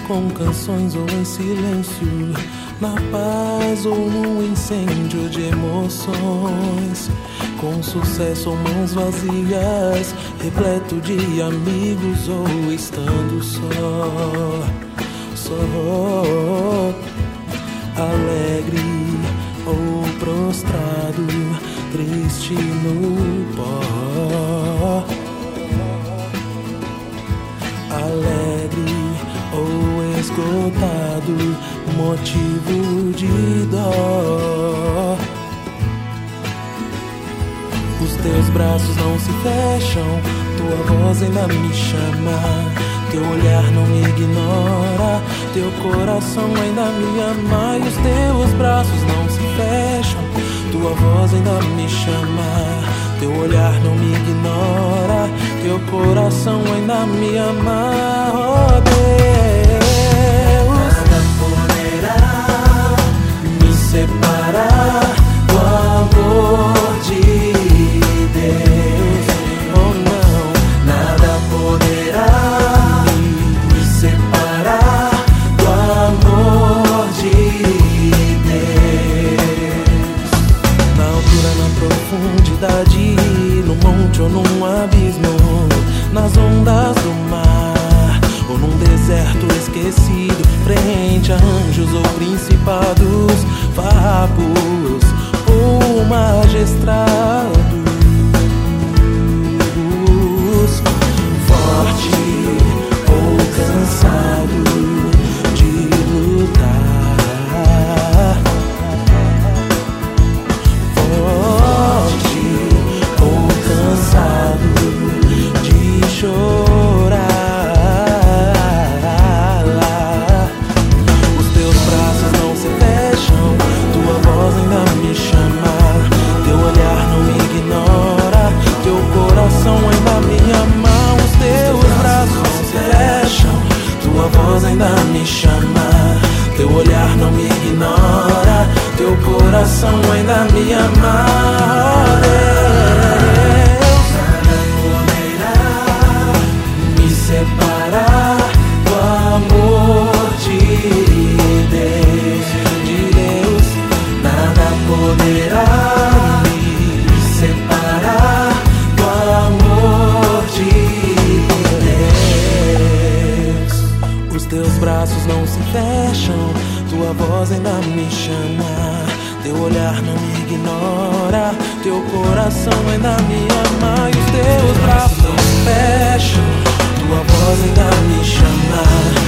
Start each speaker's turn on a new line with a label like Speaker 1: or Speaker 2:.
Speaker 1: com canções ou em silêncio, na paz ou no incêndio de emoções, com sucesso ou mãos vazias, repleto de amigos ou estando só, alegre ou prostrado, triste no pó, alegre ou esgotado, motivo de dó. Os teus braços não se fecham, tua voz ainda me chama, teu olhar não me ignora, teu coração ainda me ama. E os teus braços não se fecham, tua voz ainda me chama, teu olhar não me ignora, teu coração ainda me ama. Oh Deus,
Speaker 2: nada poderá
Speaker 1: me separar do amor de Deus. Oh não,
Speaker 2: nada poderá
Speaker 1: me separar do amor de Deus. Na altura, na profundidade, no monte ou num abismo, nas ondas do mar ou num deserto esquecido, frente a anjos ou principados, farrapos ou magistrados, forte ou cansado de lutar, forte ou cansado de chorar. Os teus braços não se fecham, tua voz ainda me chama, teu olhar não me ignora, teu coração ainda me ama. Os teus braços não se fecham, tua voz ainda me chama, teu olhar não me ignora, teu coração ainda me ama. Me separar do amor de Deus, nada poderá me separar do amor de Deus. Os teus braços não se fecham, tua voz ainda me chama, teu olhar não me ignora, teu coração ainda me ama. E os teus braços não se fecham, tua voz ainda me chama,